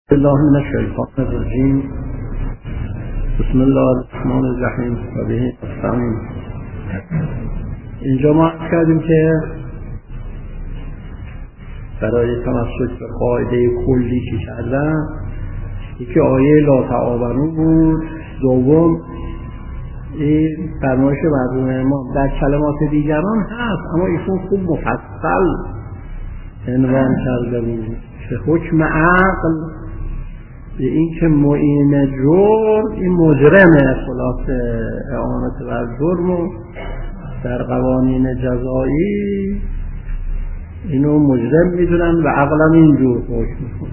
الله من الشیطان الرجیم. بسم الله الرحمن الرحیم و به نستعین. اینجا ما کردیم که برای تمسک به قاعده کلی چی کردن؟ یکی آیه لا تعاونوا بود، دوم این فرمایش مرحوم امام در کلمات دیگران هست اما ایشون خوب مفصل عنوان کرده بود که حکم عقل به این که معین جرم این مجرمه، خلاص اعانت بر جرم در قوانین جزایی اینو مجرم میدونن و عقلم اینجور حکم میکنن.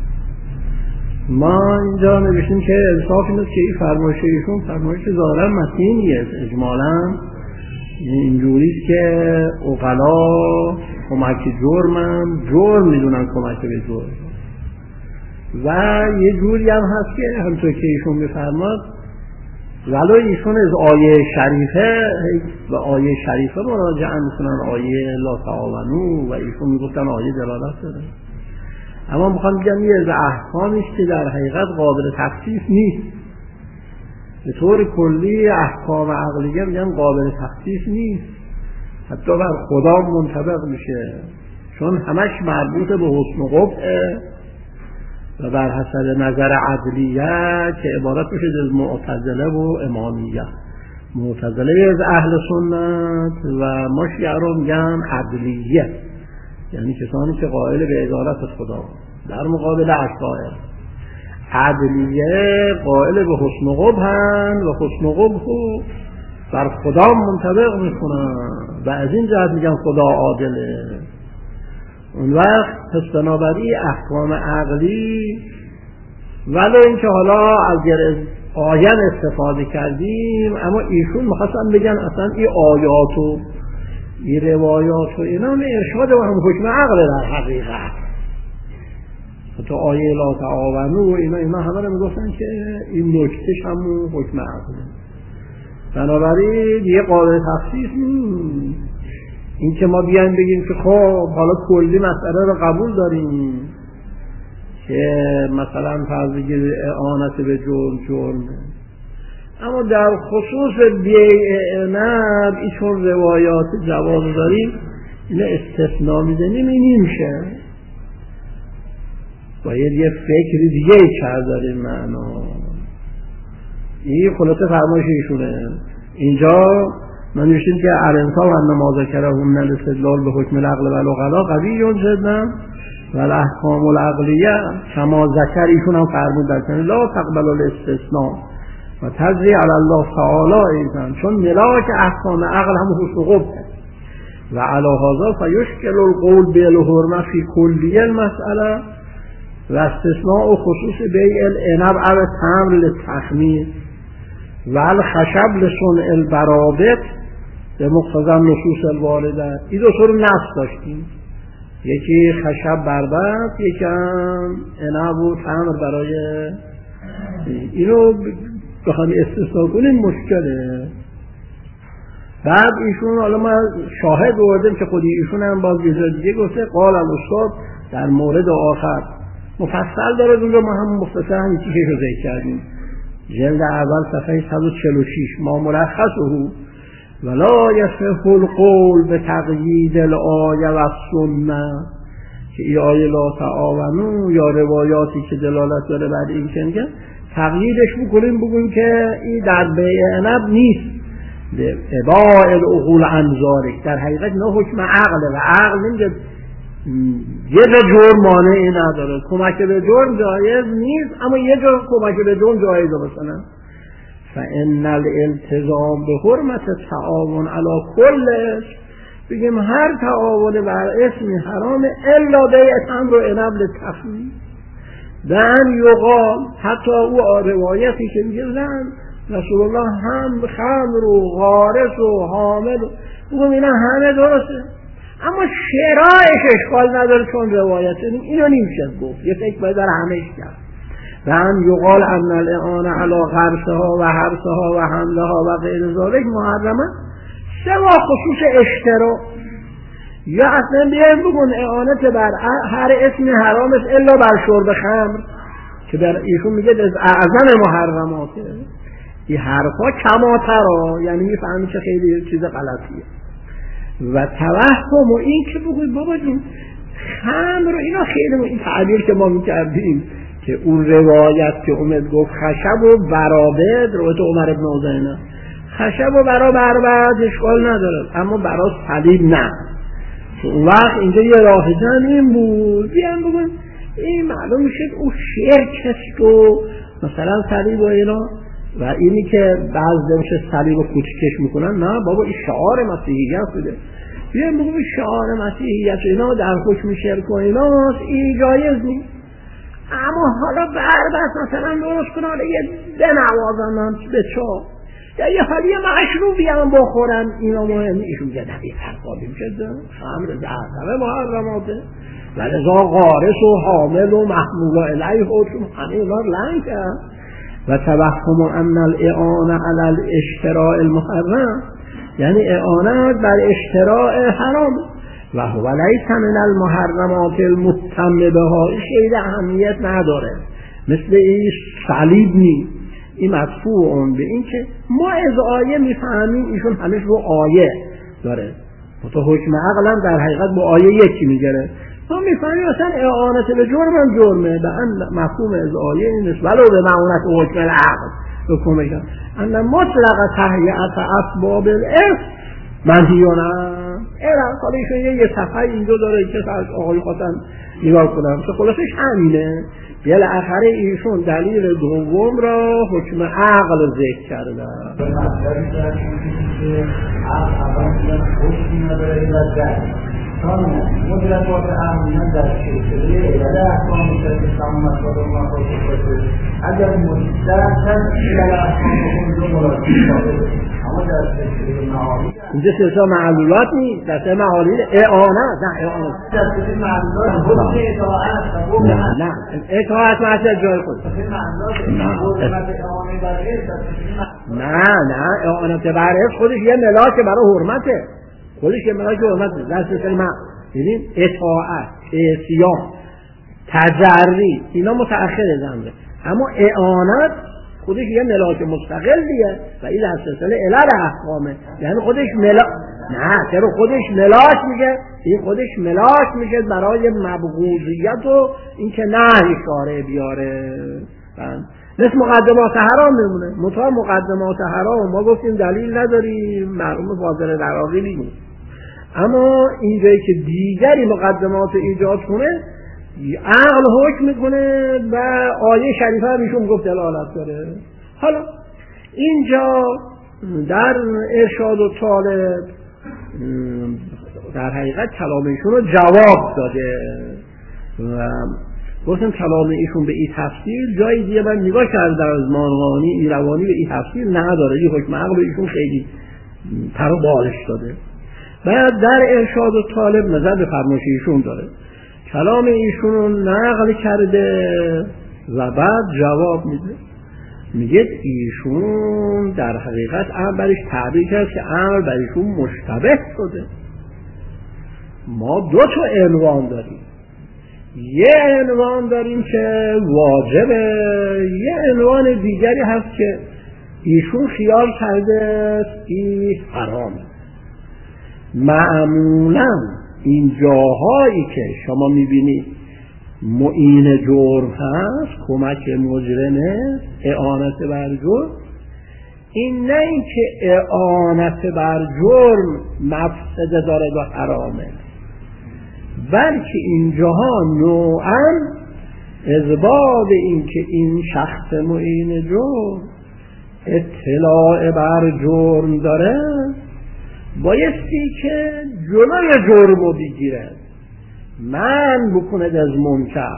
ما اینجا نوشتیم که انصاف اینه که این فرمایش ایشون فرمایش ظاهرا متینیه، اجمالا اینجوریست که عقلا کمک جرم میدونن کمک به جرم، و یه جوری هم هست که همطور که ایشون میفرماد ولو ایشون از آیه شریفه و آیه شریفه مراجعه میکنن، آیه لا تعاونوا، و ایشون میگفتن آیه دلالت داره، اما میخوام بگم یه از احکامیست که در حقیقت قابل تخصیص نیست. به طور کلی احکام عقلیه میگن قابل تخصیص نیست، حتی بر خدا منطبق میشه، چون همش مربوط به حسن و قبحه و بر حسب نظر عدلیه که عبارت میشه از معتزله و امامیه. معتزله از اهل سنت و ما شیعه رو میگن عدلیه، یعنی کسانی که قائل به عدالت خدا، در مقابل اشاعره. عدلیه قائل به حسن و قبحن و حسن و قبح بر خدا منطبق میکنن و از این جهت میگن خدا عادله. اون وقت پس بنابراین احکام عقلی ولو اینکه حالا از آیه استفاده کردیم، اما ایشون میخواستن بگن اصلا این آیات و این روایات و اینا ارشاد و هم حکم عقل در حقیقت. حتی آیه لا تعاونوا و اینا همه رو میگفتن که این نکتهش همون حکم عقله. بنابراین یه قابل تخصیص نیست این که ما بیایم بگیم که خب حالا کلی مسئله رو قبول داریم که مثلا فرض بگیرید اعانت به جرم، اما در خصوص بیع عنب ایشون روایات جواز داریم، اینه استثناء میزنیم، این نمیشه، باید یه فکری دیگه کرد در این معنا. این خلاصه فرمایش ایشونه. اینجا من نوشتیم که الانصاف ان ما ذکره من الاستدلال به حکم العقل و العقلا قوی جدا و الاحکام العقلیه کما ذکر، ایشون هم فرمود در کنه لا تقبل الاستثناء و تجری علی الله تعالی ایضا، چون ملاک احکام عقل هم حسن و قبح و علی هذا فیشکل القول بالحرمه فی کلیه المساله و استثناء خصوص بیع العنب او التمر للتخمیر و الخشب لصنع البرابط به مقتضی نصوص الوارده. این دو طور نص داشتیم، یکی خشب بربط، یکی هم عنب و تمر. برای اینو بخوایم استثناء کنیم مشکله. بعد ایشون حالا ما شاهد آوردیم که خودی ایشون هم باز یه جای دیگه گفته قال الاستاد در مورد آخر مفصل داره، اونجا ما هم مختصر هم چیزی رو ذکر کردیم، جلد اول صفحه 146 ما ملخصه ولا یصح القول به تقیید الآیه و السنه، که این آیه لا تعاونوا یا روایاتی که دلالت داره بر این که میگه تقییدش بگوییم که این در بیع عنب نیست به اباء العقول عن ذلک، در حقیقت نه حکم عقله و عقل نمیگه یه جرم مانعی نداره، کمک به جرم جایز نیست، اما یه جور کمک به جرم جایزه. مثلا فإن الالتزام به حرمت تعاون علی کلش، بگیم هر تعاون بر اسمی حرام الا بیع تمر و عنب للتخمیر. دن یقال حتی او روایتی که میگه رسول الله هم خمر و غارس و حامل، بگم اینا همه درسته، اما شرایش اشکال نداره چون روایت اینو نمیشه گفت، یه فکر باید در همهش کرد. و هم یقال ان الاعانه علی غرسها و حرسها و حملها و غیر ذالک محرمه سوا خصوص اشترا، یا اصلا بیایم بگون اعانت بر هر اسمی حرام است الا بر شرب خمر، که در ایشون میگه از اعظم محرماته. این حرفا کماترا، یعنی میفهمی که خیلی چیز غلطیه. و توهم و این که بگوی بابا جون خمر رو اینا خیلی، این تعبیر که ما میکردیم که اون روایت که اومد گفت خشب و برابد، روایت عمر بن عزینه، خشب و برابد اشکال نداره اما برای صلیب نه. اون وقت اینجا یه راه جمع این بود بیان بگن این معلوم میشه اون شرکست و مثلا صلیب و اینا، و اینی که بعضی میشه صلیب و کوچکش میکنن، نه بابا این شعار مسیحیت بوده. بیان بگم این شعار مسیحیت اینا در حکم شرک و ایناست، این جایز نیست. اما حالا بربست مثلا درست کنه، حالا یه بنوازن هم به چا یا یه حالی مشروبی هم بخورن، اینا مهمی. ایشون میگه نبی فرقابی میشه خمر زهره محرماته و لذا غارس و حامل و محمول و علیه حکم همه اینا لنگ کرد. و توهم ان الاعانه علی الاشتراء المحرم، یعنی اعانت بر اشتراء حرام. و هو لیس من المحرمات المتم بها، خیلی اهمیت نداره، مثل این صلیب نیست. این مدفوع اون به این که ما از آیه میفهمیم ایشون همش رو آیه داره، تو حکم عقل هم در حقیقت با آیه یکی میگره. ما میفهمیم مثلا اعانت به جرم هم جرمه، به مفهوم از آیه این نیست، ولو به معونت حکم العقل حکم میگن ان مطلق تهیئت اسباب الاثم منهیونه. حالا ایشون یه صفحه اینجا داره که از آقای خواستن نگاه کنم که خلاصش همینه. بالاخره ایشون دلیل دوم را حکم عقل ذکر کرده. مدرکات عقلیان در شکلی ایاده احکام میشه سامت و دومات و شکلی اگر مشترک هست ایاده احکام بکن دو مراجعی شده. اما در شکلی معالی اینجا سلسا معلولات نیست، در سلسا معالی اعانه، نه اعانه در شکلی معلولات حکم اطاعت نه اطاعت معصیت جای خود نه اعانت بر خودش یه ملاک برای حرمته، خودش یه ملاک حرمته در سلسل ما. ببین اطاعت، عصیان، تجری اینا متأخر ذنبه، اما اعانت خودش یه ملاک مستقلیه و این در سلسله علل احکامه، یعنی خودش ملاک، نه چرا خودش ملاک میگه، این خودش ملاک میگه برای مبغوضیت و اینکه نه اشاره بیاره. مثل مقدمات حرام میمونه، مطابق مقدمات حرام ما گفتیم دلیل نداریم، مرحوم فاضل دراغیلی نیست، اما اینجایی که دیگری مقدمات ایجاد کنه عقل حکم میکنه و آیه شریفه هم ایشون گفت دلالت داره. حالا اینجا در ارشاد و طالب در حقیقت کلام ایشون رو جواب داده و گفتم کلام ایشون به این تفسیر جای دیگه من نگاه کردم از مانوانی ایروانی به این تفسیر نداره، این حکم عقل ایشون خیلی پر و بالش داده. بعد در ارشاد و طالب نظر به فرمایش ایشون داره، کلام ایشون رو نقل کرده و بعد جواب میده، میگه ایشون در حقیقت امر برش تعبیر کرد که امر بر ایشون مشتبه شده. ما دو تا عنوان داریم، یه عنوان داریم که واجبه، یه عنوان دیگری هست که ایشون خیال کرده این حرامه. معمولا این جاهایی که شما میبینید معین جرم هست، کمک مجرمه، اعانت بر جرم، این نه این که اعانت بر جرم مفسده داره و حرامه، بلکه اینجاها نوعا اثبات این که این شخص معین جرم اطلاع بر جرم داره بایستی که جلوی جرم رو بگیره، من بکند از منکر.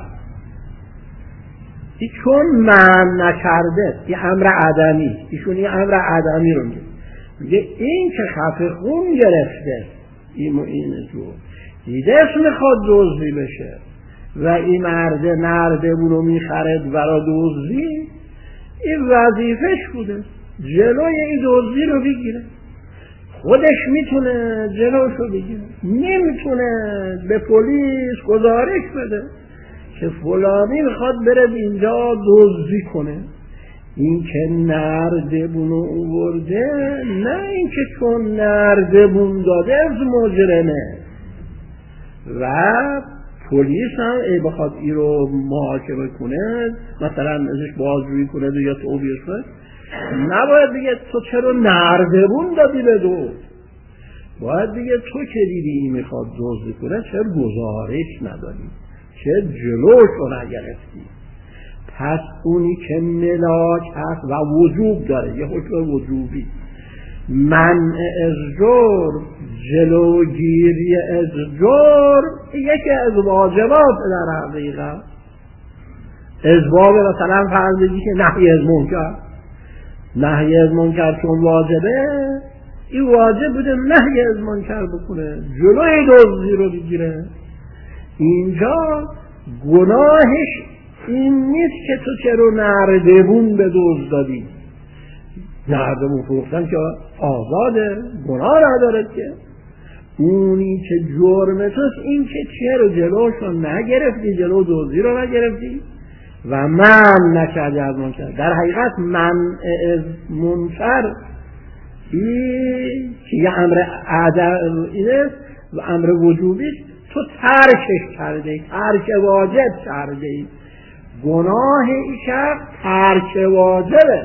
چون من نکرده این امر عدمی، ایشون این امر عدمی رو میگه این که خفه خون گرفته این معین جرم دیدهش میخواد دزدی بشه و این مرده نردمونو میخرد برای دزدی، این وظیفش بوده جلوی این دزدی رو بگیره. خودش میتونه جلوش رو بگیره، نمیتونه به پلیس گزارش بده که فلانی میخواد بره اینجا دزدی کنه، این که نردبون آورده، نه این که چون نردبون داده از مجرمه. و پلیس هم بخواد این رو محاکمه کنه، مثلا ازش بازجویی کنه یا توبیخ کنه، نباید بگه تو چرا نردبون دادی به دزد، باید بگه تو که دیدی این میخواد دزدی کنه چرا گزارش نداری، چرا جلوش رو نگرفتی. پس اونی که ملاک هست و وجوب داره، یه حکم وجوبی، منع از جرم، جلوگیری از جرم، یکی از واجبات در حقیقت. اسباب مثلا فرض بگی که نهی از منکر، نهی از منکر چون واجبه، این واجب بوده نهی از منکر بکنه، جلوی دزدی رو بگیره. اینجا گناهش این نیست که تو چرا نردبون به دزد دادی، نردبون فروختن که آزاده، گناه نداره که. اونی که جرم توست این که چرا جلوش رو نگرفتی، جلو دزدی رو نگرفتی و من نکردی از منکر. در حقیقت منع از منکر این که یه امر اینه و امر وجوبیش، تو ترکش کرده، ترک واجب کرده. گناه این شخص ترک واجبه،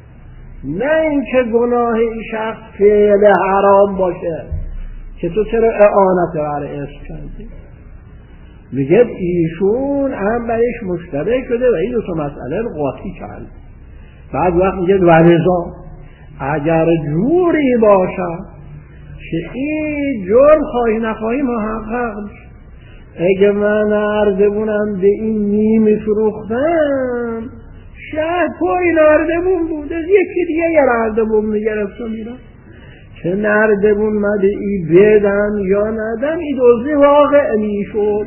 نه اینکه گناه این شخص فعل حرام باشه که تو چرا اعانت بر عشق کردی. میگه ایشون هم برش مشتبه شده و این دو تا مسئله رو قاطی کرد. بعد وقت میگه ورزا اگر جوری باشه که این جرم خواهی نخواهی محقق میشه. اگه من نردبونم به این نیمی فروختم، شاید پای نردبون بوده، یکی دیگه یه نردبون میگرفت و میرم که نردبون مده ای بدم یا ندم، این دوزی واقع میشد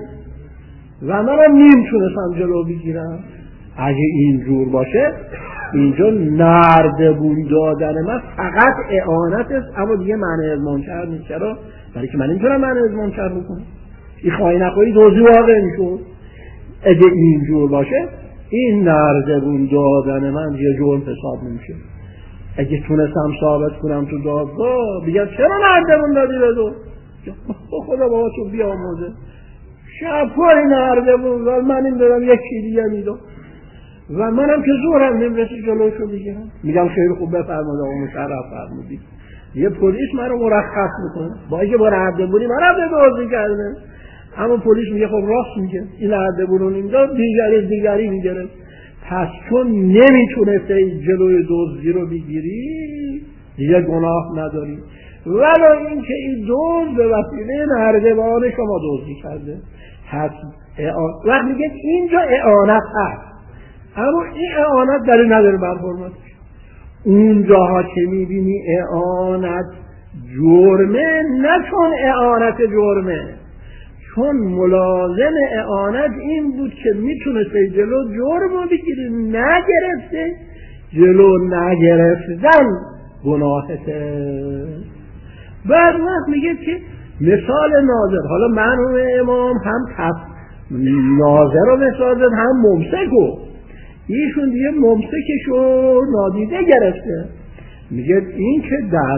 و منم نمیتونستم جلو بگیرم. اگه اینجور باشه اینجا نردبون دادن من فقط اعانت است، اما دیگه معنی از منکر نیست. چرا؟ برای که من نمیتونم معنی از منکر بکنم، این خواهی نخواهی دوزی واقع میشد. اگه اینجور باشه این نردبون دادن من یه جرم حساب نمیشه. اگه تونستم ثابت کنم تو دادگاه بگم چرا نردبون دادی به دو، خدا بابا تو بیاموزه شبهای نردبون داد، من این دارم یکی دیگه میدم و منم که زورم نمیرسی جلوشو بگیرم. میگم خیلی خوب بفرماد آقا مشرف فرمودی. یه پلیس من رو مرخص میکنه با اینکه با نردبونی من رفته بازی کرده، اما پلیس میگه خب راست میگه این نردبون رو نمیداد، دیگری میگرد. پس چون نمیتونسته جلوی دزدی رو بگیری دیگه گناه نداری، ولی اینکه این دزد به وسیله نردبان شما دزدی کرده. پس وقت میگه اینجا اعانت هست، اما این اعانت داره نداره بر حرمتش. اونجاها که میبینی اعانت جرمه، نه چون اعانت جرمه، چون ملازم اعانت این بود که میتونسته جلو جرم رو بگیری، نگرفته، جلو نگرفتن گناهته. بعد وقت میگه که مثال ناظر، حالا مرحوم امام هم ناظر رو مثال زد هم ممسکو، ایشون دیگه ممسکشو نادیده گرفته. میگه این که در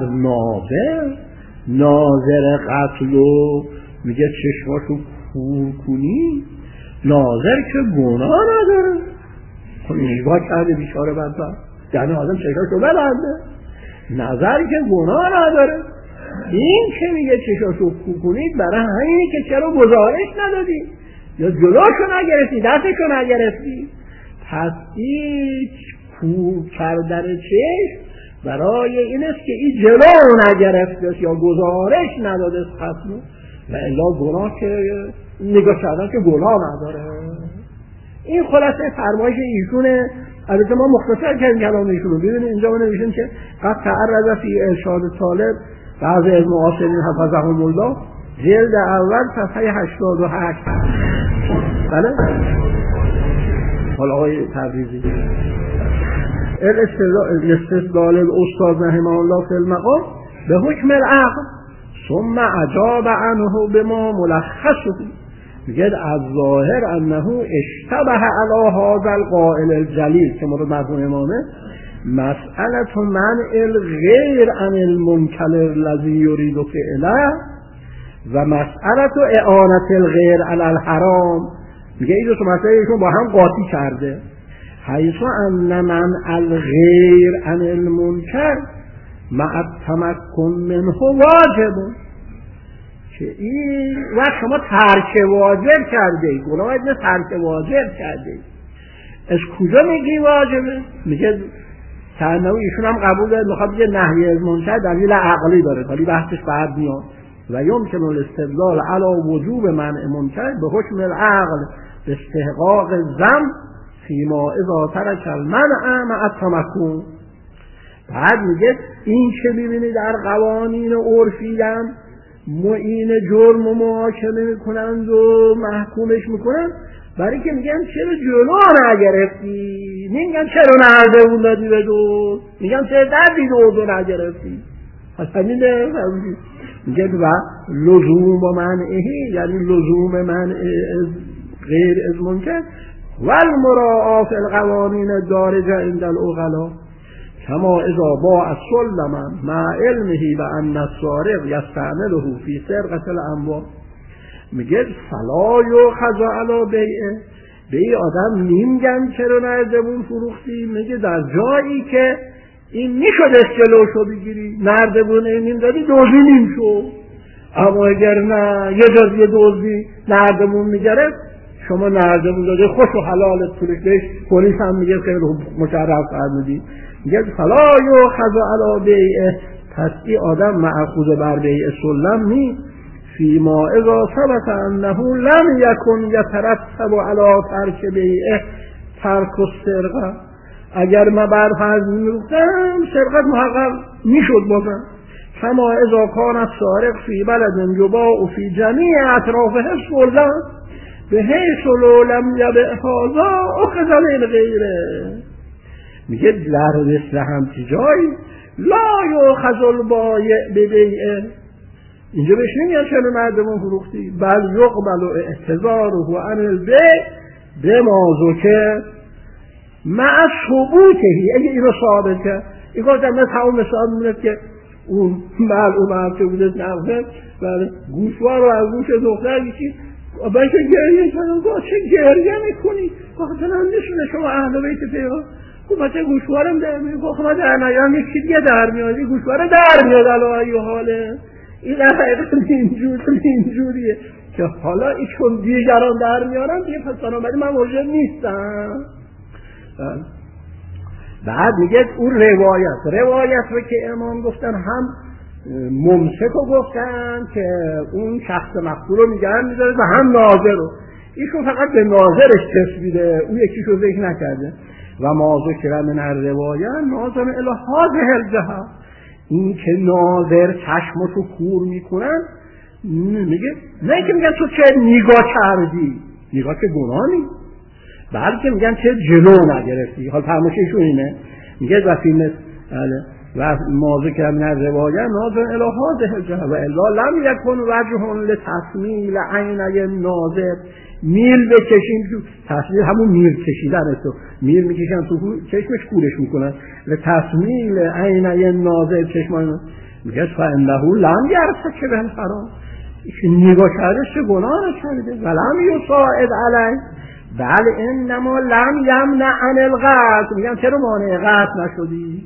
ناظر قتلو میگه چشماشو کور کنی، ناظر که گناه نداره. نگاه کرده بیچاره بدبخت، یعنی آدم چشماشو ببنده، نظر که گناه نداره. این که میگه چشماشو کور کنید برای همینی که چرا گزارش ندادی یا جلوشو نگرفتی، دستشو نگرفتی. پس هیچ کور کردن چشم برای این است که این جلو نگرفته یا گزارش نداده قتل، و الا گناه که نگاه کردن که گناه نداره. این خلاصه فرمایش ایشونه. البته ما مختصر کردیم کلام ایشونو. ببینید اینجا ما نوشتیم که قد تعرض فی ارشاد طالب بعضی از معاصرین حفظهم الله جلد اول صفحه 88. بله حالا آقای تبریزی الاستدلال الاستاذ رحمه الله فی المقام به حکم العقل ثم اجاب عنه بما ملخصه. میگه از ظاهر انه اشتبه علی هذا القائل الجلیل که مورد مرحوم امامه مسئله منع الغیر عن المنکر الذی یرید فعله و مسئله اعانت الغیر علی الحرام. میگه این دو تا مسئله ایشون با هم قاطی کرده. حیث ان منع الغیر عن المنکر مع التمکن منه واجب، که این وقت شما ترک واجب کرده ای، گناه ابن ترک واجب کرده ای، از کجا میگی واجبه؟ میگه تنوی ایشون هم قبول داره، میخواد بگه نهی از منکر دلیل عقلی داره، ولی بحثش بعد میاد و یمکن الاستدلال علی وجوب منع منکر به حکم العقل به استحقاق ذم فیما اذا ترک المنع مع التمکن. بعد میگه این که میبینی در قوانین عرفی هم معین جرم و محاکمه میکنند و محکومش میکنند، برای که میگن چرا جلو نگرفتی، میگن چرا نرده اون دادی به دو، میگن چرا دردی دو نگرفتی. پس همینه میگه و لزوم و منعه، یعنی لزوم منع غیر از منکر و المراعات القوانین دارجه عند العقلاء کما اذا باع سلما مع علمه و ان السارق یستعمله فی سرقة الاموال. میگه فلا یؤخذ علی بیعه، به این آدم نمیگن چرا نردبون فروختی، میگه در جایی که این میشد جلوشو بگیری، نردبون این دادی دوزی نیم شو، اما اگر نه یه جزی دوزی نردبون میگرد، شما نردبون داده خوش و حلالت پولش بهش، پلیس هم میگه خیلی مشرف فرمودی، میگه فلا یؤخذ علی بیعه، پس این آدم مأخوذ بر بیع سلم نی فیما اذا ثبت انه لم یکن یترتب علی ترک بیعه ترک السرقه. اگر ما بر فرض می‌گفتم سرقت محقق میشد بازم، کما اذا کان السارق فی بلد یباع فی جمیع اطرافه سلم به حیث لو لم یبع هذا اخذ من غیره. میگه در مثل همچی جایی لا یؤخذ البایع ببیعه، اینجا بهش نمیگن چرا مردمون فروختی، بل یقبل اعتذاره عن البیع بما ذکر مع ثبوته. اگه اینو ثابت کرد، این کار در مثل همون مثال میموند که اون معلوم هم که بوده نفسه و گوشوار رو از گوش دختر کشید، بچه گریه کنم، چه گریه میکنی؟ بخاطر هم نشونه شما اهل بیت پیغمبر، خب بچه گوشوارم در میاد، خب من در نیام یکی دیگه در میاد، این گوشواره در میاد علی ای حاله. این در حقیقت اینجوریه که حالا ای چون دیگران در میارن دیگه پس بنابراین من موجب نیستم. بعد میگه اون روایت رو که امام گفتن، هم ممسک رو گفتن که اون شخص مقتول رو نگه میداره و هم ناظر رو، ایشون فقط به ناظرش تسبیده، اون یکیشو ذکر نکرده. و ما ذکر من الروایه ناظر الی هذه الجهه، این که ناظر چشمشو کور میکنن، میگه نه که میگن تو چه نگاه کردی، نگاه که گناه نیست، بلکه میگن چه جلو نگرفتی. حال فرمایششون اینه، میگه و فیلم و ما ذکر من الروایه ناظر الی هذه الجهه و الا لم یکن وجه لتسمیل عینی ناظر. میل بکشیم، تصویر همون میل کشیدن است، میل میکشن تو چشمش کورش میکنن، لتسمیل عینی ناظر چشمان، میگه فانه لم یرتکب الحرام، نگاه کردش چه گناه کرده، ولم یصاعد علیه، بل انما لم یمنع عن القتل. میگم چرا مانع قتل نشدی؟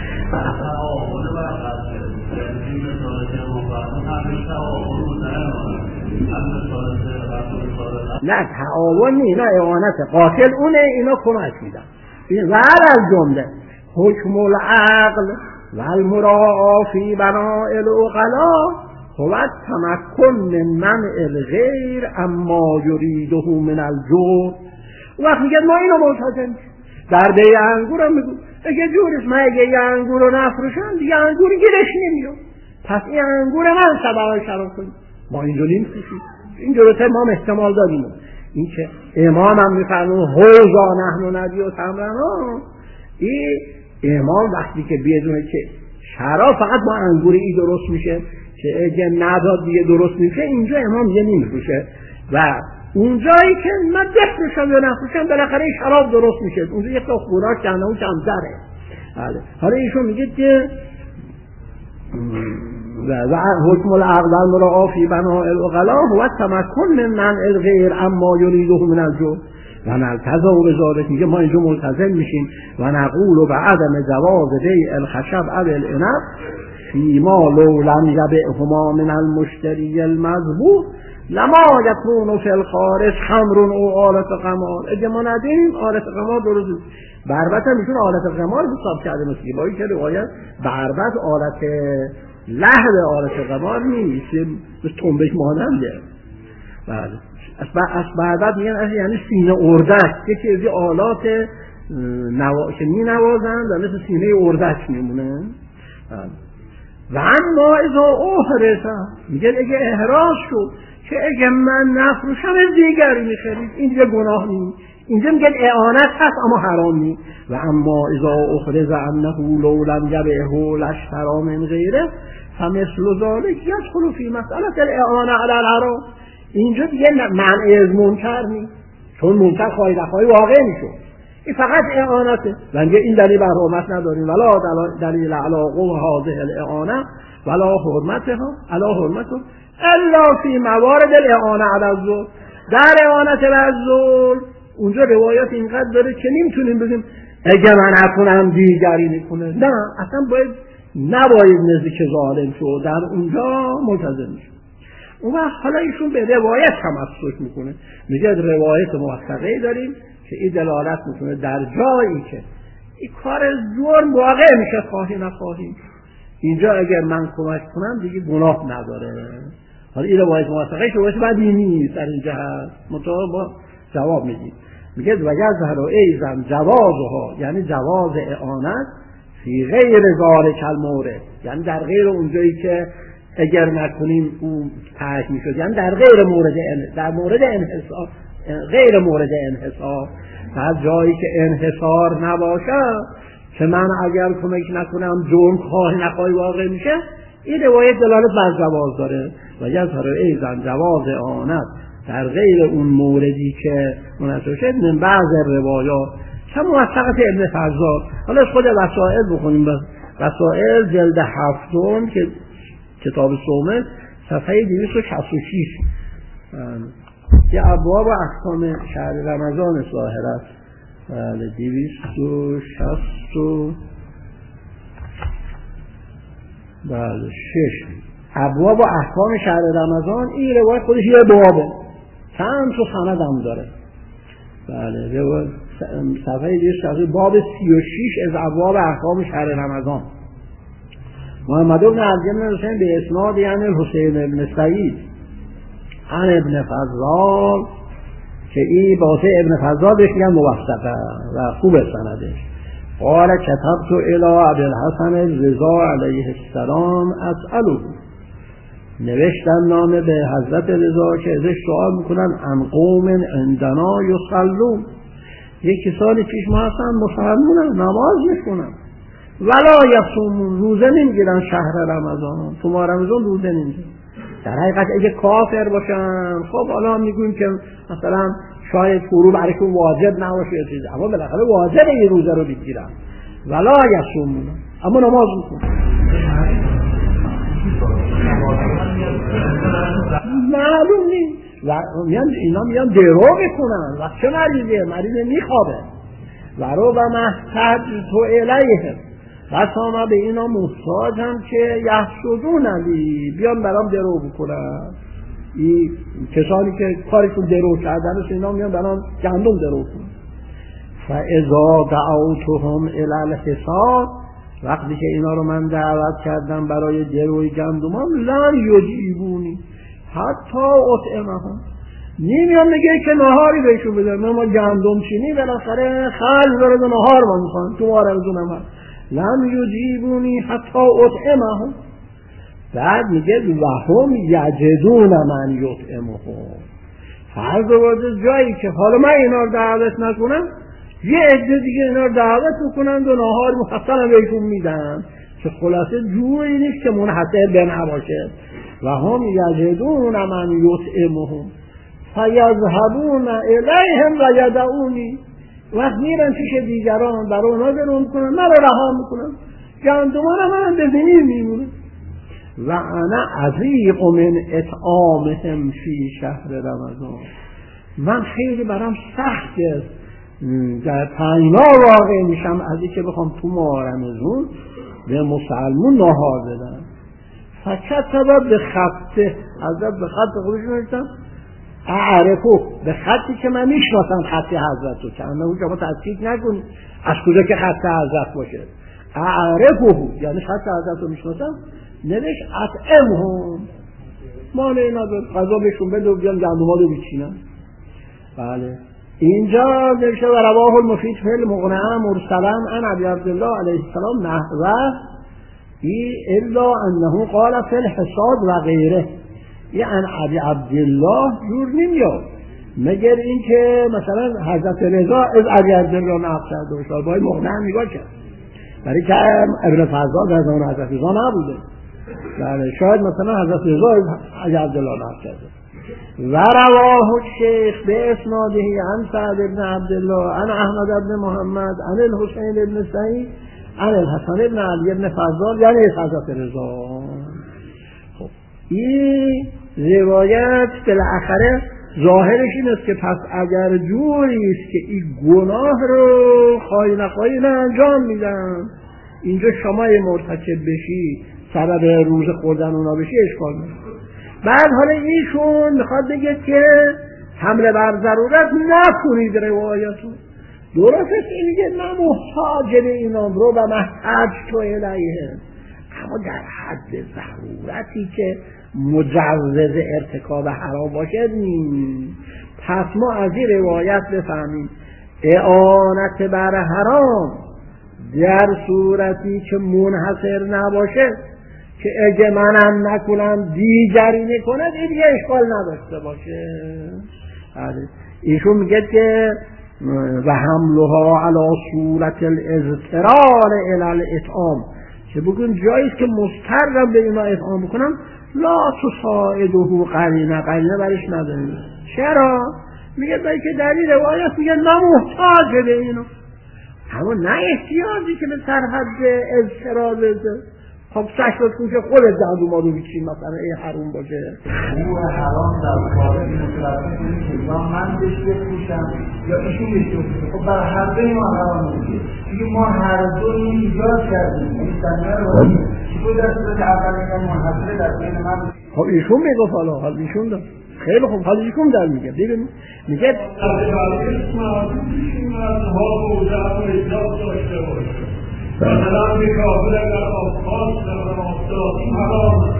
نه تعاون نی، نه اعانت، قاتل اونه، اینا کمک میدن. این غیر از جمله حکم العقل و المراعا فی بناء العقلاء هو التمکن من منع الغیر اما یریده من الجور. وقت میگه ما اینو ملتزم در بیع انگور هم میگو اگه جورش من اگه یه انگور رو نفروشم دیگه انگور گیرش نمیاد، پس این انگور من سبب شراب کنیم، ما اینجا نمیفروشیم. این جلوتر ما احتمال داریم. این که امام هم میفرمون حوزا نحن ندی و تمرنا، این امام وقتی که بیدونه که شراب فقط با انگور ای درست میشه که اگه نداد دیگه درست میشه، اینجا امام یه نمیفروشه و اونجایی که من بفروشم یا نفروشم بالاخره شراب درست میشه، اونجا یک تا خوراک جهنم کمتره. بله. حالا ایشون میگه که و حکم العقل المراعی فی بناء العقلاء هو التمکن من منع الغیر اما یریده من الجو و نلتزم بذلک. میگه ما اینجا ملتزم میشیم و نقول به عدم جواز بیع الخشب او العنب فیما لو لم یبعهما من المشتری المذبوح لما یکون فی الخارج خمر او آلت قمار. اگه ما ندیم آلت قمار درست بربط هم میتونه آلت قمار حساب کرده مثل با این که روایت بربط آلت لحظه آلت قمار نیست، مثل تنبک ماننده. بله. از بربط میگن یعنی سینه اردک، یکی از آلات که می نوازن و مثل سینه اردک میمونه. و اما اذا احرسه، میگه اگه احراز شد که اگه من نفروشم از دیگری میخرید، این دیگه گناه نیست. اینجا میگن اعانت هست اما حرام نیست. و اما اذا اخرز انه لو لم یبعه لاشتری من غیره فمثل ذلک یدخل فی مسئله الاعانه علی الحرام. اینجا دیگه منع از منکر نیست، چون منکر خواهی نخواهی واقع میشه. این فقط اعانته. و این دلیل بر حرمت نداریم، ولا دلیل علی قوم هذه الاعانه ولا حرمتها علی حرمتها الا فی موارد الاعانه علی الظلم. در اعانت بر الظلم اونجا روایات اینقدر داره که نمیتونیم بگیم اگه من نکنم دیگری میکنه. نه، اصلا نباید نزدیک ظالم شد، در اونجا ملتزم میشه. اون وقت حالا ایشون به روایت تمسک میکنه، میگه روایت موثقی داریم که این دلالت میکنه در جایی که این کار جرم واقع میشه خواهی نخواهی، اینجا اگر من کمک کنم دیگه گناه نداره. حالا این روایت موثقی شوش بدی نیست در این جهت، مطابق با جواب میدیم. میگه و یظهر ایضا جوازها، یعنی جواز اعانت فی غیر ذالک المورد، یعنی در غیر اونجایی که اگر نکنیم اون ترک میشد، یعنی در غیر مورد در مورد انحصار، غیر مورد انحصار، در جایی که انحصار نباشه که من اگر کمک نکنم جرم خواهی نخواهی واقع میشه، این روایت دلالت بر جواز داره. و یظهر ایضا جواز اعانت در غیر اون موردی که مناسب شد من بعض روایات که موثقت ابن فضال. حالا از خود وسائل بخونیم. وسائل جلد 7 که کتاب صومه صفحه 266 یه ابواب و احکام شهر رمضان ظاهر است. بله 260 بله 6 ابواب و احکام شهر رمضان. این روایت خودش یه بابه، چند تا سند هم داره. بله روایت صفحه 260 باب 36 از ابواب احکام شهر رمضان. محمد بن عبد الله حسین به اسناد یعنی حسین بن سعید عن ابن فضال که این باسه ابن فضال بهش میگن موثقه و خوب سندش. قال كتبت الى ابوالحسن الرضا علیه السلام اسأله، نوشتم نامه به حضرت رضا که ازش سوال میکنن عن قوم عندنا یصلون، یک کسانی پیش ما هستن مسلمونن نماز میخونن ولا یصومون، روزه نمیگیرن شهر رمضان، تو ماه رمضان روزه نمیگیرن. در حقیقت اگه کافر باشن خب حالا میگویم که مثلا شاید فرو برایشون واجب نباشه یا چیزی، اما بالاخره واجب این روزه رو بگیرن ولا یصومون، اما نماز میخونن. معلوم نیست و اینا میان درو بکنن و چه مریضه میخوابه و رو به محتاج تو الیه قسامه به اینا محتاج هم که یحسدون علی بیان برام درو بکنن. این کسانی که کارشون درو کردن اینا میان برام گندم درو کنن. فاذا دعوتهم الی الحصاد، وقتی که اینا رو من دعوت کردم برای دروی گندمام لا یجیبونی حتی اطعمهم، نمیان میگه که نهاری بهشون بده، ما گندم چینی بالاخره خرج داره و نهار ما میخوان تو آرزونم هست. لم یجیبونی حتی اطعمهم. بعد میگه وهم یجدون من یطعمهم، فرض وارد جایی که حالا من اینا رو دعوت نکنم یه عده دیگه اینا رو دعوت میکنن و نهار مفصل بهشون میدن که خلاصه جوری نیست که منحصر به نباشه. و هم یجدون من یطعمهم، فیذهبون الیهم و یدعونی، وقت میرن پیش دیگران برای اونا درون میکنن، من رو رها میکنن، گندمان من به زمین میمونه. و انا عزیق من اطعامهم فی شهر رمضان، من خیلی برام سخته در تنگنا واقع میشم از اینکه بخوام تو ماه رمضان به مسلمون ناهار بدم. فکتب به خطه، حضرت به خط خودش نوشتم اعرفو، به خطی که من میشناسم خط حضرت رو، که اونجا شما تحقیق نکنید از کجا که خط حضرت باشه. اعرفو یعنی خط حضرت رو میشناسم. نوشت اطعمهم، مال اینا غذا بهشون بده و بیان گندما رو بچینن. بله اینجا نوشته و رواه المفید فی المقنعه مرسلا عن ابی عبدالله علیه السلام نحوه الا انه قال فی الحصاد و غیره. یعنی ابی عبدالله جور نمیاد مگر اینکه مثلا حضرت رضا از ابی عبدالله نقل کرده باشه، باید مقنعه نگاه کرد، برای که ابن فضال در زمان حضرت رضا نبوده. بله شاید مثلا حضرت رضا از ابی عبدالله نقل کرده. و رواه الشیخ به اسناده عن سعد بن عبدالله عن احمد بن محمد عن الحسین بن سعید عن الحسن بن علی بن فضال یعنی حضرت رضا. خب این روایت بالاخره ظاهرش این است که پس اگر جوری است که این گناه رو خواهی نخواهی انجام میدن، اینجا شما مرتکب بشی سبب روز خوردن اونا بشی اشکال نداره. بعد حالا ایشون میخواد بگه که حمله بر ضرورت نکنید روایتو. درست است این میگه من محتاج به اینام رو و محتاج تو الیه، اما در حد ضرورتی که مجوز ارتکاب حرام باشد نیم. پس ما از این روایت بفهمیم اعانت بر حرام در صورتی که منحصر نباشه که اگه منم نکنم دیگری نکنه دیگه اشکال نداشته باشه. ایشون میگه که و حملها علی صورت الاضطرار الی الاطعام، که بگون جاییست که مضطرم به اینا اطعام بکنم لا تساعده قرینه برش نداریم. چرا؟ میگه برای که در این روایت میگه نمحتاج به اینا، اما نه احتیاجی که به سرحد اضطرار بده. خب سشت کن که خودت گندم رو بیچین مثلا این حروم باشه. او حرام در کاره متوجه کنید که یا من بهش بپوشم یا ایشون بهش بپوشم. خب بر هر دوی ما حرام میشه، دیگه ما هر دوی ایجاد کردیم این سنه رو چطور در صورت اول میگم منحصره در بین من. خب ایشون میگفت حالا ایشون دار خیلی خوب، حالا ایشون در میگه ببین میگه مثلا به کافر اگر آفاس در آفتابی حرام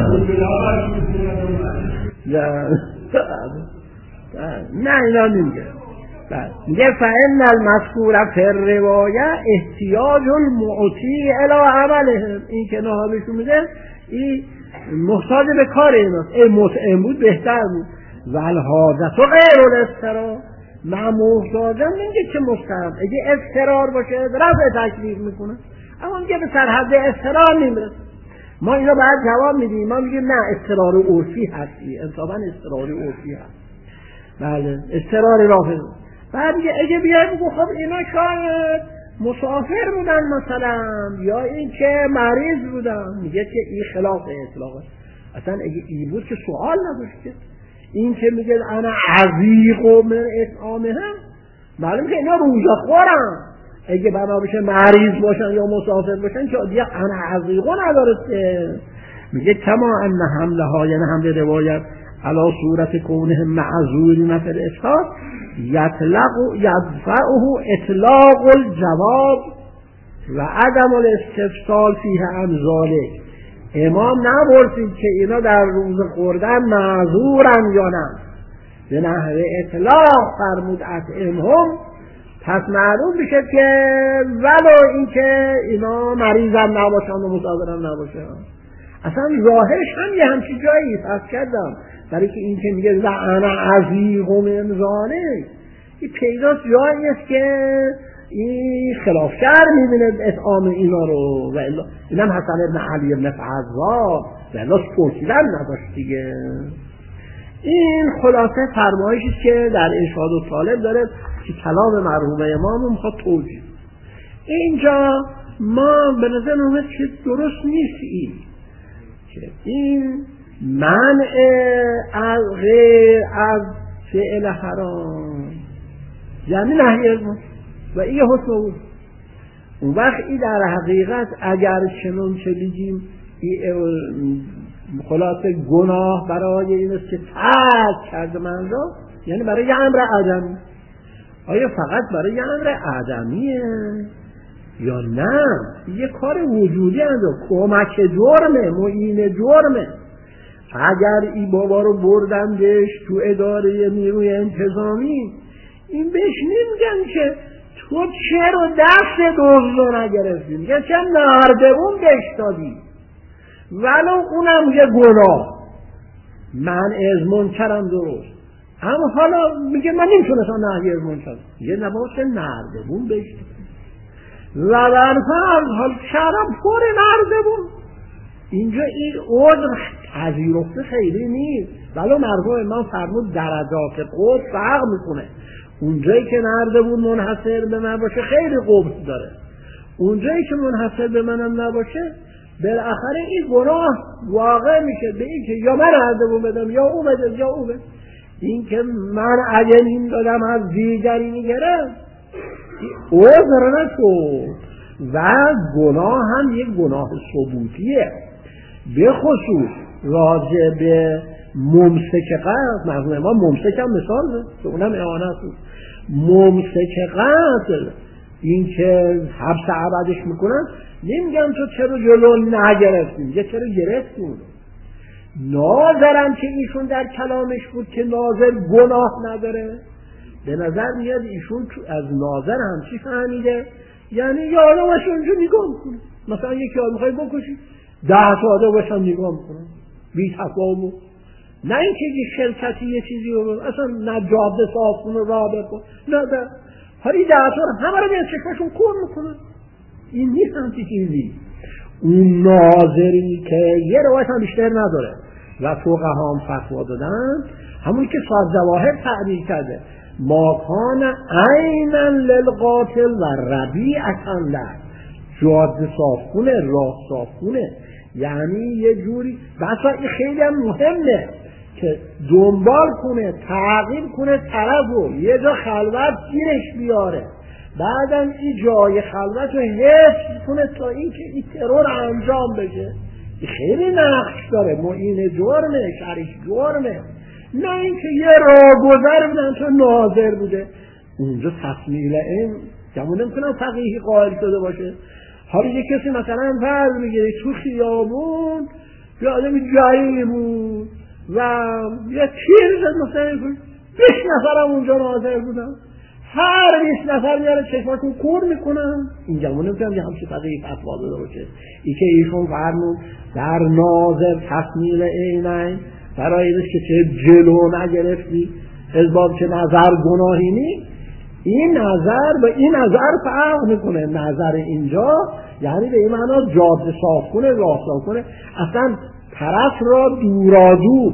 نه اینا نمیگه. میگه فإن المذکور فی الروایه احتیاج المعطی الی عملهم، این که نهابشون میده این محتاج به کار ایناست. این مطعم بود بهتر بود. والحاجت و غیر الاضطرار، من محتاجم نمیگه که مستحب، اگه اضطرار باشه رفع تکلیف میکنه، اما میگه به سرحد اضطرار نمیرسه. ما اینو بعد جواب میدیم، ما میگیم نه اضطرار عرفی هستی، انصافا اضطرار عرفی هست. بله اضطرار رافع. بعد میگه اگه بیاید بگو خب اینا شاید مسافر بودن مثلا یا این که مریض بودن، میگه که این خلاف اطلاقه. اصلا اگه این بود که سوال نداشت. این که میگه انا عزیق و من اطعامهم، معلومه که اینا روزه خورن، اگه بنا بشه مریض باشن یا مسافر باشن که دیگه انا عزیق نداره که. میگه کما ان حملها یعنی حمل روایت علی صورت کونهم معذورین فی الافطار یدفعه اطلاق الجواب و عدم الاستفصال فیه عن ذلک. امام نپرسید که اینا در روز خوردن معذورن یا نه، به نحو اطلاق فرمود اطعمهم، پس معلوم بشه که ولو این که اینا مریضم نباشن و مسافرم نباشن. اصلا ظاهرش هم یه همچی جایی پس کردم، برای که این که میگه انا عزیق من ذالک، این پیداست جایی است که این خلافگر میبینه اطعام اینا رو، و اینم حسن ابن علی ابن فضال و الا پرسیدن نداشت دیگه. این خلاصه فرمایشی که در ارشاد الطالب داره که کلام مرحوم امام میخواد توجیه. اینجا ما به نظر اومد که درست نیست این که این منع از غیر از فعل حرام یعنی نهی از منکر و این حکم بود. اون وقت این در حقیقت اگر چنون چه بگیم خلاصه گناه برای این است که ترک کرده من را، یعنی برای یه امر عدمی. آیا فقط برای یه امر عدمیه یا نه یه کار وجودی انجام، کمک جرمه، معین جرمه. اگر این بابا رو بردن بهش تو اداره نیروی انتظامی، این بهش نمیگن که تو چرا دست دزد نگرفتی، میگن چرا نردبون بهش دادی، ولو اونم یه گناه، من از منکرم درست، اما حالا میگه من نمیتونستم نهی از منکر، یه نباشه نردبون بهش دادی و در فرض حال شرم پر نردبون. اینجا این عذر پذیرفته خیلی نیست، ولو مرحوم امام فرمود درجات قبح فرق میکنه. اونجایی که نردبون منحصر به من باشه خیلی قبح داره، اونجایی که منحصر به منم نباشه بالاخره این گناه واقع میشه به این که یا من نردبون بدم یا او بده یا او بده. این که من عجلیم دادم از دیگری میگرم عذر نشد و گناه هم یک گناه ثبوتیه، به خصوص راجع به ممسک قتل. مرحوم امام ممسک هم مثال ده که اونم اعانت بود. ممسک قتل این که حبس ابدش میکنن، نمیگم تو چرا جلو نگرفتیم، یه چرا گرفتیم. ناظرم که ایشون در کلامش بود که ناظر گناه نداره، به نظر میاد ایشون از ناظر همچی فهمیده، یعنی یه آدم باشه اونجا نگاه میکنه، مثلا یکی آدم میخوای بکشی 10 تا آدم باشن نگاه میکنن بی تفاهم، نه اینکه یه شرکتی یه چیزی رو اصلا نه جاده صاف کنه راه بکن، نه ده هری 10 تا همه رو به چشمشون کور میکنن. این نیست همچی چیزی. اون ناظری که یه روایت هم بیشتر نداره و فقها هم فتوا دادن، همون که صاحب جواهر تعبیر کرده ما کان عینا للقاتل و ربیعة له، جاده صاف کنه، راه صاف کنه، یعنی یه جوری بسا این خیلی هم مهمه که دنبال کنه، تعقیب کنه طرفو، یه جا خلوت گیرش بیاره، بعدم این جای خلوت رو حفظ کنه تا این که این ترور انجام بشه. این خیلی نقش داره، معین جرمه، شریک جرمه، نه اینکه یه راهگذر بودن تو ناظر بوده اونجا تصمیل این گمون نمیتونم فقیهی قائل شده باشه. حالا یه کسی مثلا فرض میگیره تو خیابون یه آدمی جایی بود و یه تیر زد مثلا 20 نفرم اونجا ناظر بودن، هر 20 نفر میاره چشماشون کور میکنن، این گمون نمیتونم یه همچه فقیهی فتوا داده باشه. ای که ایشون فرمود در ناظر تصمیل اینه برای اینش که چه جلو نگرفتی از باب که نظر گناهی نیست، این نظر و این نظر فرق میکنه. نظر اینجا یعنی به این معنا جاده صاف کنه، راه صاف کنه، اصلا طرف را دورادور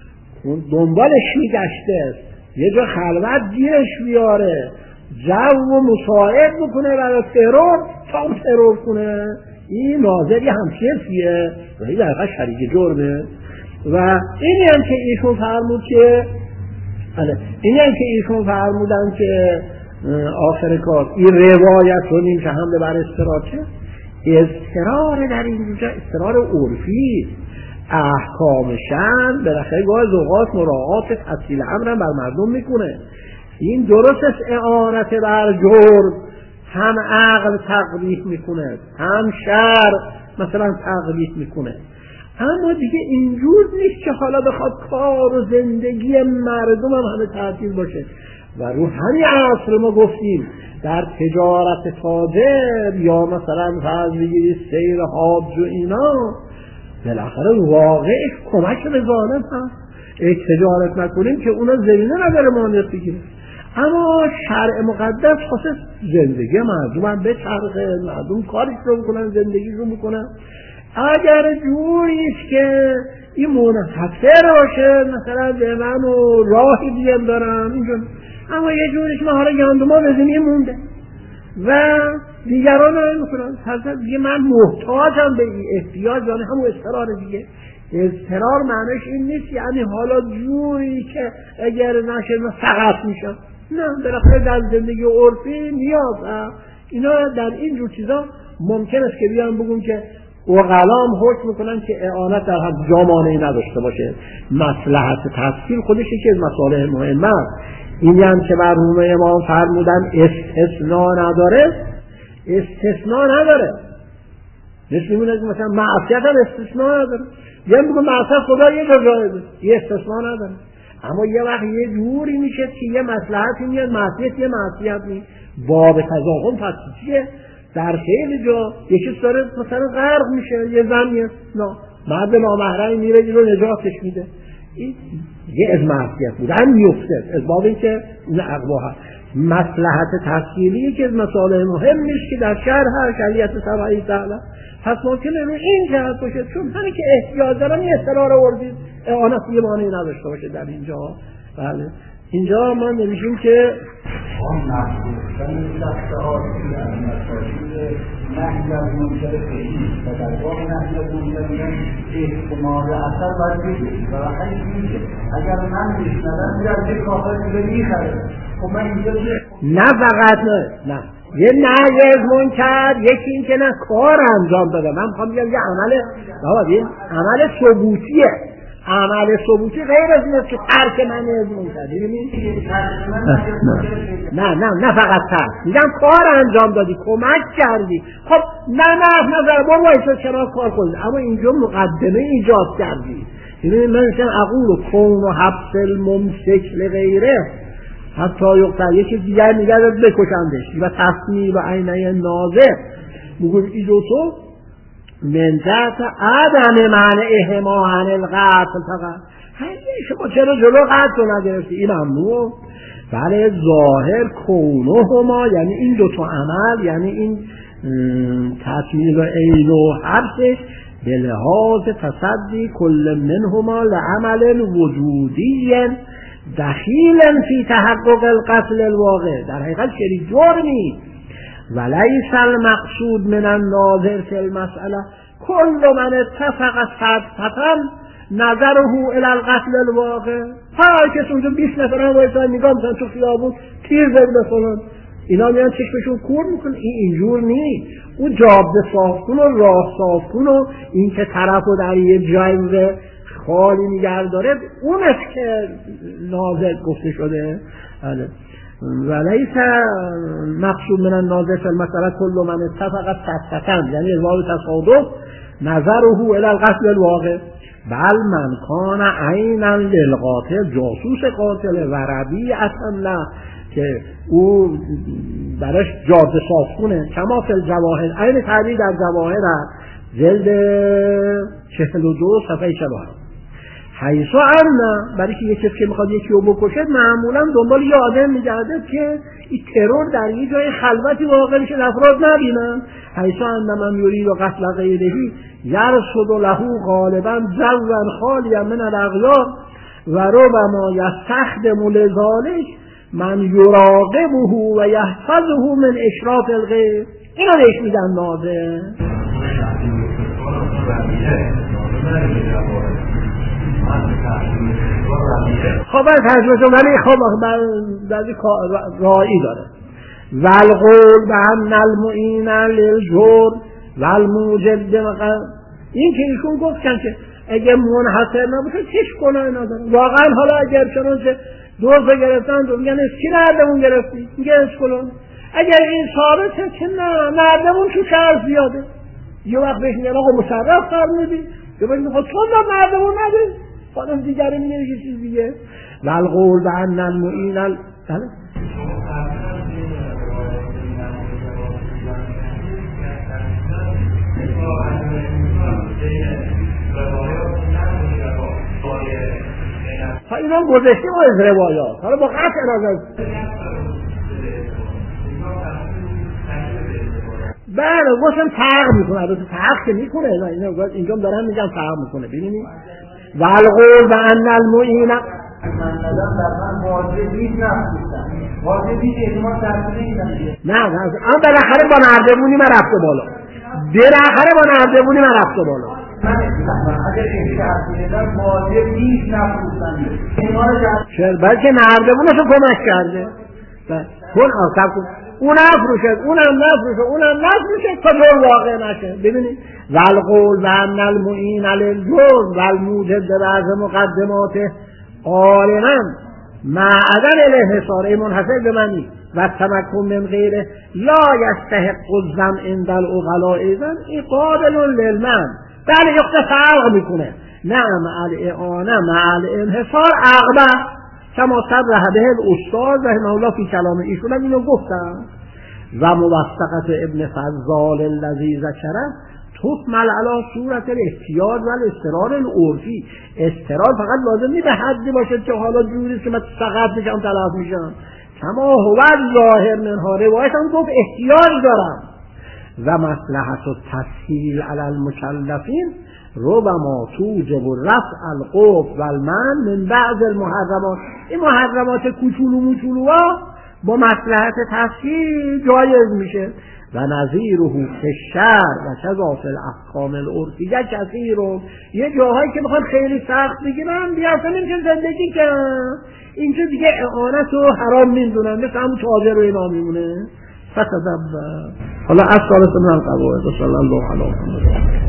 دنبالش میگشته است، یه جا خلوت گیرش بیاره، جو مساعد بکنه برای ترور تا ترور کنه. این ناظری همشیفیه و این در شریک جرمه. و اینی هم که ایشون فرمود که اینی هم که ایشون فرمودن که آخر کار این روایت رو نیم که حمله بر اضطرار چه؟ اضطرار در اینجا اضطرار عرفی، احکام شرع بالاخره گاهی اوقات مراعات تفصیل امر بر مردم میکنه. این درست است اعانت بر جرم هم عقل تقبیح میکنه هم شرع مثلا تقبیح میکنه، اما دیگه اینجور نیست که حالا بخواد کار و زندگی مردم هم همه تعطیل باشه. و رو همین عصر ما گفتیم در تجارت تاجر یا مثلا فرض بگیرید سیر حاج و اینا بالاخره واقعش کمک به ظالم هست. تجارت نکنیم که اونا زمینه نداره مانیت بگیره، اما شرع مقدس خاصه زندگی مردم هم بچرخه، مردم کارش رو بکنن، زندگی رو بکنن. اگر جوریست که این منحصر باشه مثلا به من و راهی دیم دارم اینجور، اما یه جوریش ما حالا گندما بزنیم مونده و دیگران رو میکنن حضرت دیگه من محتاجم به این احتیاج، یعنی همون اضطرار دیگه. اضطرار معنیش این نیست یعنی حالا جوری که اگر نشه من سقط میشم، نه، بالاخره در زندگی عرفی نیاز اینا در این جور چیزا ممکن است که بیان بگم که عقلام حکم میکنن که اعانت در حد جامانهی نداشته باشه. مصلحت تفصیل خودش یکی از مصالح مهمه است. این هم که مرحوم امام فرمودن استثناء نداره. مثل مثلا معصیت هم استثناء نداره. یعنی بگم معصیت خدا یه جا یه استثناء نداره. اما یه وقت یه جوری میشه که یه مصلحتی میاد، معصیت یه معصیت نیست. باب تضاهم پس چیه؟ در خیلی جا یکی داره مثلا غرق میشه، یه زنیه مرد نامحرمی میره این رو نجاتش میده، این یه از معصیت بودن میفته از باب این که اون اقوا هست. مصلحت تفصیلی که از مسائل مهم نیست که در شرح شریعت سبعی تعالی پس ممکنه این جهت باشه، چون همین که احتیاج دارن یه اضطرار آوردید اعانت یه مانعی نداشته باشه در اینجا. بله اینجا ما نمیشیم که آن نفسن شخص آسی از مسائل نهی از منکر فعلی و در واقع نهی از منکر احتمال اثر باید بگیرید و وقتی میشه اگر من بشنوم میره یه کافر دیگه میخره. خب من اینجا نه فقط نه یه نهی از منکر، یکی این که نه کار انجام داده. من میخوام بگم یه عمل ثبوتیه. عمل ثبوتی غیر از اینه که ترک من از منکر. نه فقط ترک، میگم کار انجام دادی، کمک کردی. خب نه برو وایسا چرا کار کنی، اما اینجا مقدمه ایجاد کردی. یعنی من میگم اقول کون و حبس الممسک لغیره حتی یقتل، یکی دیگر میگه بکشندش و تصمی و عینه ناظر میگویم ای دو تو من ذات عدم معنعهما عن القتل فقط. شما چرا جلو قتل رو نگرفتی؟ این ممنوع. بله ظاهر کونهما یعنی این دو تا عمل، یعنی این تطمیل و عین و حبسش به لحاظ تصدی کل منهما لعمل وجودی دخیلا فی تحقق القتل الواقع. در حقیقت شریک جرمی ولیس المقصود من الناظر فی المسئله کل من اتفق صدفتا نظره الى القتل الواقع. هر کس اونجا 20 نفر هم وایسن نگاه میکنن تو خیابون تیر زد بسنن، اینا میان چشمشون کور میکنن. اینجور نیست. اون جاده صاف کن و راه صاف کن و این که طرفو در یه جای خالی نگه داره اون است که ناظر گفته شده. ولیس مقصود من الناظر فی المسئله کل من اتفق صدفتا یعنی ازواب تصادف نظره الى القتل الواقع بل من کان عینا للقاتل جاسوس قاتل و ربیعتا له که او برش جاده صاف کنه کما فی الجواهر. عین تعبیر در جواهر جلد 42 صفحه 42 حیث ان برای که یکی که میخواد یکی رو بکشه معمولا دنبال یه آدم میگرده که این ترور در یه جای خلوتی واقع میشه افراد نبینن. حیث ان من یرید و قتل غیرهی یرصد له غالبا جوا خالیا من الاغیار و ربما یستخدم لذلک من یراقبه و یحفظه من اشراف الغیر. اینا بهش میگن ناظر. خب ترجمه شد ولی خب بعضی رایی داره. والقول بان المعین للجور والموجب این که ایشون گفتن که اگه منحصر نباشه چش گناهی نداره. واقعا حالا اگر چنانچه دوز گرفتن تو میگن کی نردمون گرفتی؟ میگه اسکلون. اگر این ثابته که نه نردمون تو شهر زیاده، یه وقت بهش میگن آقا مشرف فرمودی، یه وقت میگن چون نردمون نداری خانم دیگری میگه یه چیز دیگه. والقول بان المعین بله ها اینا گذشته ما از روایات. حالا با قطع نظر بله گفتم فرق میکنه، البته فرق که میکنه، اینجا دارم میگم فرق میکنه. ببینید والقول و ان المعین من ندم در من واجب نیست نفسیستم واجب نیست اعتماد ترسونه ایدن نه اما بالاخره با نردبونی من رفته بالا، بالاخره با نردبونی من رفته بالا. من اگر این ترسونه واجب نیست نفسیستم بلکه نردبونشو کمک کرده کن آسب کن اون نفروشه اونم نفروشه تا جور واقع نشه. ببینید والقول و ان المعین للجور والموجب بعض مقدماته قالنا معدن الانحصار منحصر به منی و تمکن من غیره لا یستحق الزم عند العقلاء اذن این قابل للمن. بله یخته فرق میکنه نه مع الاعانه مع الانحصار اغبه کما صرح به الاستاد رحمه الله فی کلام ایشون هم اینو گفتم. و موثقت ابن فضال الذی ذکره تحمل علی صورت الاحتیاج و الاضطرار العرفی. اضطرار فقط لازم نیست به حدی باشد که حالا جوری که من سقط میشم تلف میشم، کما هو ظاهر منها روایت هم گفت احتیاج دارم. و مصلحت التسهیل علی المکلفین ربما توجب رفع القوف و المن من بعض المحرمات. این محرمات کوچولو موچولوها با مصلحت تسهیل جایز میشه. و نظیره فی الشرع و کذا فی الاحکام العرفیه کثیر. یه جاهایی که بخواد خیلی سخت بگیرن دیگه اصلا نمیشه زندگی کنن، اینجا دیگه اعانت رو حرام میدونن، مثل همون تاجر رو اینا میمونه. فتدبر. حالا از سالتون هم قبول. صلی الله علیه و سلم.